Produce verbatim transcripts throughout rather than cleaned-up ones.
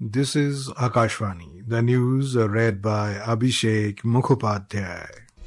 This is Akashvani. The news are read by Abhishek Mukhopadhyay.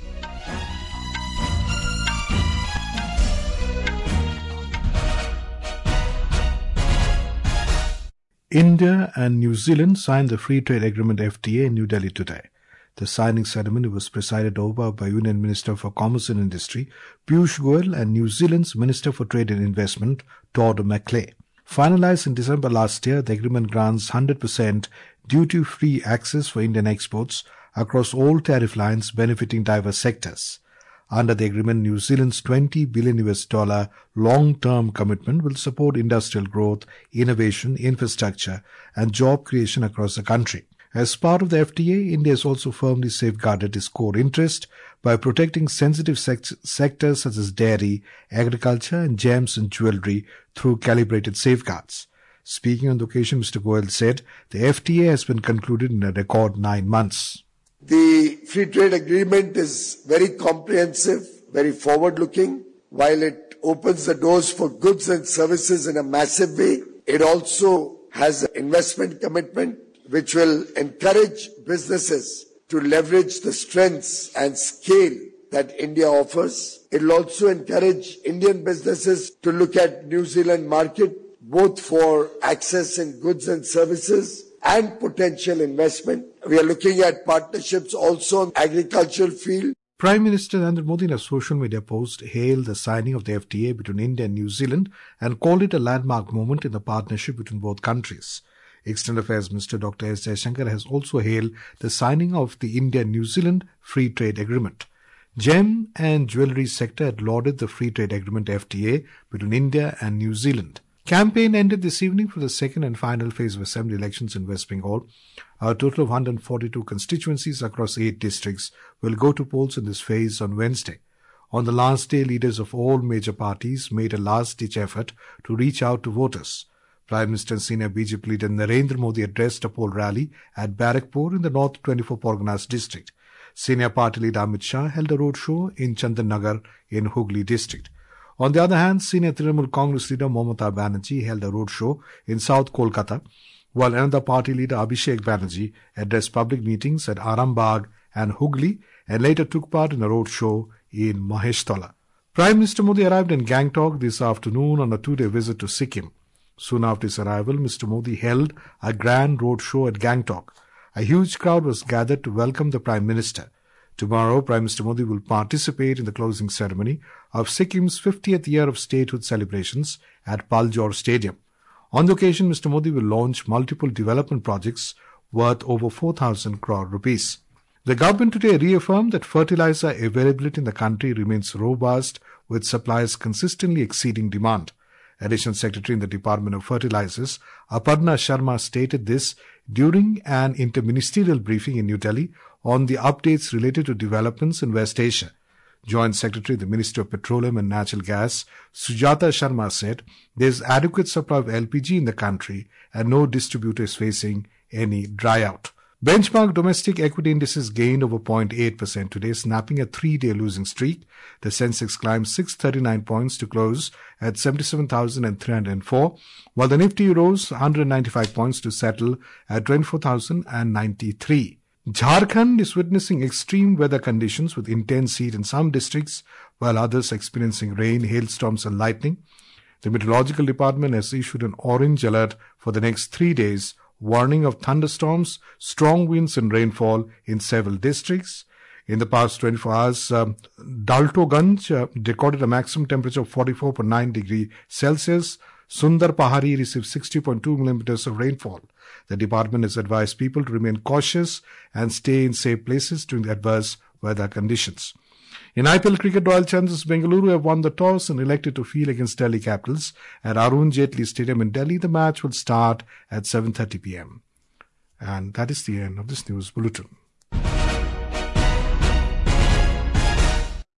India and New Zealand signed the Free Trade Agreement F T A in New Delhi today. The signing ceremony was presided over by Union Minister for Commerce and Industry, Piyush Goyal, and New Zealand's Minister for Trade and Investment, Todd McClay. Finalized in December last year, the agreement grants one hundred percent duty-free access for Indian exports across all tariff lines, benefiting diverse sectors. Under the agreement, New Zealand's twenty billion U S dollar long-term commitment will support industrial growth, innovation, infrastructure, and job creation across the country. As part of the F T A, India has also firmly safeguarded its core interest by protecting sensitive sect- sectors such as dairy, agriculture, and gems and jewellery through calibrated safeguards. Speaking on the occasion, Mister Goyal said the F T A has been concluded in a record nine months. The free trade agreement is very comprehensive, very forward-looking. While it opens the doors for goods and services in a massive way, it also has an investment commitment which will encourage businesses to leverage the strengths and scale that India offers. It will also encourage Indian businesses to look at New Zealand market both for access in goods and services and potential investment. We are looking at partnerships also in the agricultural field. Prime Minister Narendra Modi in a social media post hailed the signing of the F T A between India and New Zealand and called it a landmark moment in the partnership between both countries. External Affairs Minister Doctor S. Jaishankar has also hailed the signing of the India-New Zealand Free Trade Agreement. Gem and jewellery sector had lauded the Free Trade Agreement F T A between India and New Zealand. Campaign ended this evening for the second and final phase of assembly elections in West Bengal. A total of one hundred forty-two constituencies across eight districts will go to polls in this phase on Wednesday. On the last day, leaders of all major parties made a last-ditch effort to reach out to voters. Prime Minister and senior B J P leader Narendra Modi addressed a poll rally at Barakpur in the North twenty-four Parganas district. Senior party leader Amit Shah held a roadshow in Chandannagar in Hooghly district. On the other hand, senior Trinamool Congress leader Mamata Banerjee held a roadshow in South Kolkata, while another party leader Abhishek Banerjee addressed public meetings at Arambagh and Hooghly and later took part in a roadshow in Maheshtola. Prime Minister Modi arrived in Gangtok this afternoon on a two-day visit to Sikkim. Soon after his arrival, Mister Modi held a grand road show at Gangtok. A huge crowd was gathered to welcome the Prime Minister. Tomorrow, Prime Minister Modi will participate in the closing ceremony of Sikkim's fiftieth year of statehood celebrations at Paljor Stadium. On the occasion, Mister Modi will launch multiple development projects worth over four thousand crore rupees. The government today reaffirmed that fertilizer availability in the country remains robust, with supplies consistently exceeding demand. Additional Secretary in the Department of Fertilizers, Aparna Sharma, stated this during an interministerial briefing in New Delhi on the updates related to developments in West Asia. Joint Secretary in the Ministry of Petroleum and Natural Gas, Sujata Sharma, said there is adequate supply of L P G in the country and no distributor is facing any dry-out. Benchmark domestic equity indices gained over zero point eight percent today, snapping a three-day losing streak. The Sensex climbed six hundred thirty-nine points to close at seventy-seven thousand three hundred four, while the Nifty rose one hundred ninety-five points to settle at twenty-four thousand ninety-three. Jharkhand is witnessing extreme weather conditions with intense heat in some districts, while others experiencing rain, hailstorms and lightning. The Meteorological Department has issued an orange alert for the next three days, warning of thunderstorms, strong winds and rainfall in several districts. In the past twenty-four hours, uh, Daltoganj uh, recorded a maximum temperature of forty-four point nine degrees Celsius. Sundar Pahari received sixty point two millimeters of rainfall. The department has advised people to remain cautious and stay in safe places during the adverse weather conditions. In I P L cricket, Royal Challengers Bengaluru have won the toss and elected to field against Delhi Capitals at Arun Jaitley Stadium in Delhi. The match will start at seven thirty p.m. And that is the end of this news bulletin.